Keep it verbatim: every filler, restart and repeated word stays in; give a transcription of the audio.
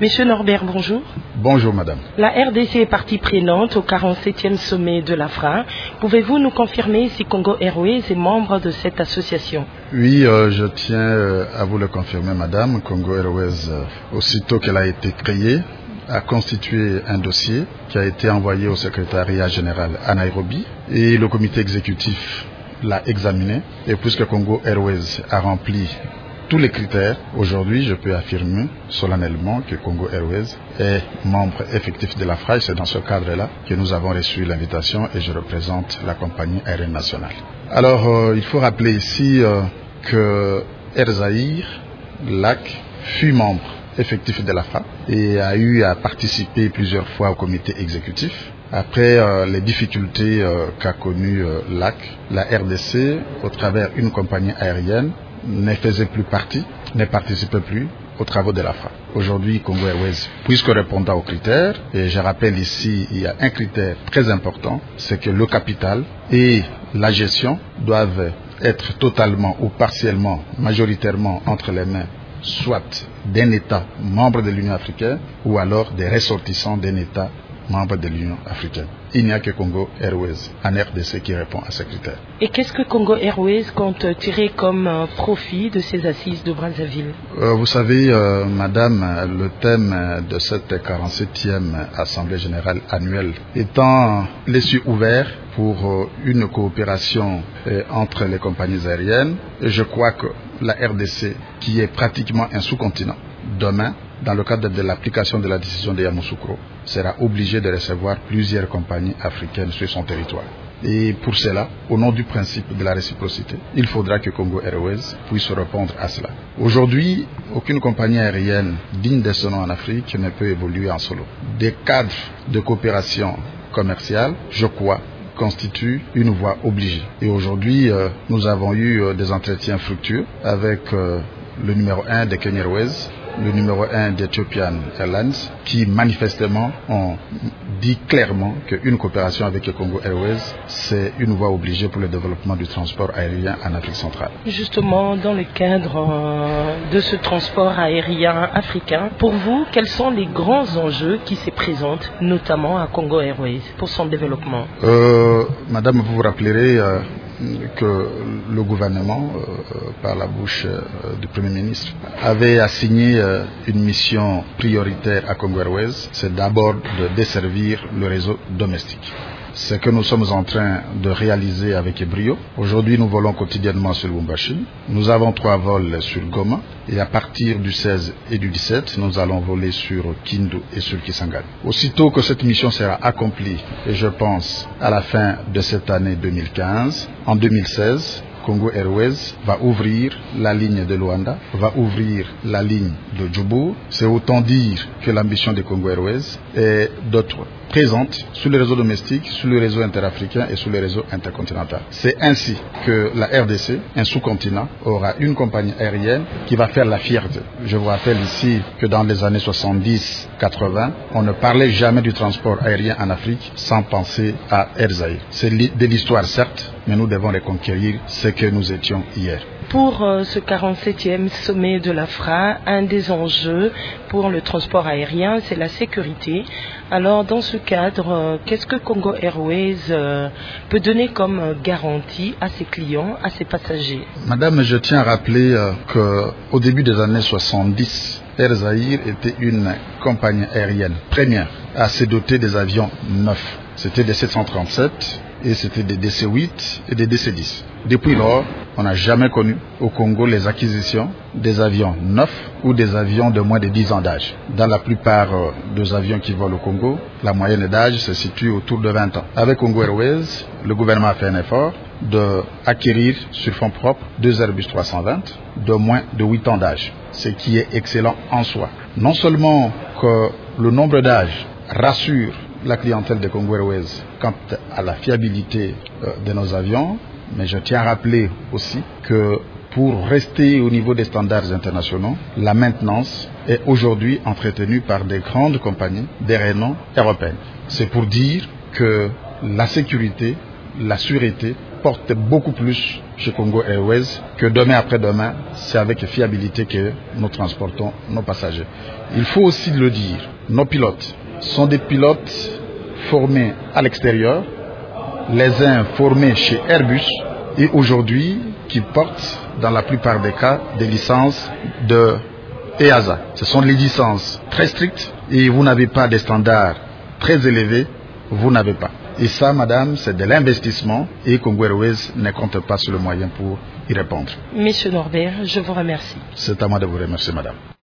Monsieur Norbert, bonjour. Bonjour madame. La R D C est partie prenante au quarante-septième sommet de l'A F R A. Pouvez-vous nous confirmer si Congo Airways est membre de cette association? Oui, euh, je tiens euh, à vous le confirmer madame. Congo Airways, euh, aussitôt qu'elle a été créée, a constitué un dossier qui a été envoyé au secrétariat général à Nairobi et le comité exécutif l'a examiné. Et puisque Congo Airways a rempli tous les critères, aujourd'hui je peux affirmer solennellement que Congo Airways est membre effectif de l'A F R A et c'est dans ce cadre-là que nous avons reçu l'invitation et je représente la compagnie aérienne nationale. Alors euh, il faut rappeler ici euh, que Air Zaïre, L A C, fut membre effectif de l'A F R A et a eu à participer plusieurs fois au comité exécutif. Après euh, les difficultés euh, qu'a connues euh, L A C, la R D C, au travers d'une compagnie aérienne, ne faisait plus partie, ne participait plus aux travaux de l'A F R A. Aujourd'hui, Congo Airways, puisque répondant aux critères, et je rappelle ici, il y a un critère très important, c'est que le capital et la gestion doivent être totalement ou partiellement, majoritairement entre les mains, soit d'un État membre de l'Union africaine ou alors des ressortissants d'un État membre de l'Union africaine. Il n'y a que Congo Airways en R D C qui répond à ces critères. Et qu'est-ce que Congo Airways compte tirer comme euh, profit de ces assises de Brazzaville? euh, Vous savez, euh, madame, le thème de cette quarante-septième Assemblée générale annuelle étant l'essieu ouvert pour euh, une coopération euh, entre les compagnies aériennes, et je crois que la R D C, qui est pratiquement un sous-continent, demain, dans le cadre de l'application de la décision de Yamoussoukro, sera obligé de recevoir plusieurs compagnies africaines sur son territoire. Et pour cela, au nom du principe de la réciprocité, il faudra que Congo Airways puisse répondre à cela. Aujourd'hui, aucune compagnie aérienne digne de ce nom en Afrique ne peut évoluer en solo. Des cadres de coopération commerciale, je crois, constitue une voie obligée. Et aujourd'hui, euh, nous avons eu euh, des entretiens fructueux avec euh, le numéro un de Kenya Airways, le numéro un d'Ethiopian Airlines, qui manifestement ont dit clairement qu'une coopération avec le Congo Airways, c'est une voie obligée pour le développement du transport aérien en Afrique centrale. Justement, dans le cadre euh, de ce transport aérien africain, pour vous, quels sont les grands enjeux qui se présentent, notamment à Congo Airways, pour son développement? euh, Madame, vous vous rappellerez euh, que le gouvernement, euh, par la bouche euh, du Premier ministre, avait assigné euh, une mission prioritaire à Congo Airways, c'est d'abord de desservir le réseau domestique. Ce que nous sommes en train de réaliser avec brio. Aujourd'hui, nous volons quotidiennement sur Lubumbashi. Nous avons trois vols sur Goma. Et à partir du seize et du dix-sept, nous allons voler sur Kindu et sur Kisangani. Aussitôt que cette mission sera accomplie, et je pense à la fin de cette année deux mille quinze, en deux mille seize, Congo Airways va ouvrir la ligne de Luanda, va ouvrir la ligne de Djoubou. C'est autant dire que l'ambition de Congo Airways est d'être présente sur le réseau domestique, sur le réseau interafricain et sur le réseau intercontinental. C'est ainsi que la R D C, un sous-continent, aura une compagnie aérienne qui va faire la fierté. Je vous rappelle ici que dans les années soixante-dix quatre-vingts, on ne parlait jamais du transport aérien en Afrique sans penser à Air Zaïre. C'est de l'histoire certes, mais nous devons reconquérir ce que nous étions hier. Pour euh, ce quarante-septième sommet de l'A F R A, un des enjeux pour le transport aérien, c'est la sécurité. Alors, dans ce cadre, euh, qu'est-ce que Congo Airways euh, peut donner comme euh, garantie à ses clients, à ses passagers? Madame, je tiens à rappeler euh, qu'au début des années soixante-dix, Air Zaïre était une compagnie aérienne première à se doter des avions neufs. C'était des sept cent trente-sept et c'était des D C huit et des D C dix. Depuis lors, on n'a jamais connu au Congo les acquisitions des avions neufs ou des avions de moins de dix ans d'âge. Dans la plupart des avions qui volent au Congo, la moyenne d'âge se situe autour de vingt ans. Avec Congo Airways, le gouvernement a fait un effort d'acquérir sur fonds propres deux Airbus trois cent vingt de moins de huit ans d'âge, ce qui est excellent en soi. Non seulement que le nombre d'âge rassure la clientèle de Congo Airways quant à la fiabilité de nos avions, mais je tiens à rappeler aussi que pour rester au niveau des standards internationaux, la maintenance est aujourd'hui entretenue par des grandes compagnies des renom européennes. C'est pour dire que la sécurité, la sûreté porte beaucoup plus chez Congo Airways que demain après demain, c'est avec fiabilité que nous transportons nos passagers. Il faut aussi le dire, nos pilotes sont des pilotes formés à l'extérieur, les uns formés chez Airbus et aujourd'hui qui portent dans la plupart des cas des licences de E A S A. Ce sont des licences très strictes et vous n'avez pas des standards très élevés, vous n'avez pas. Et ça, madame, c'est de l'investissement et Congo Airways ne compte pas sur le moyen pour y répondre. Monsieur Norbert, je vous remercie. C'est à moi de vous remercier, madame.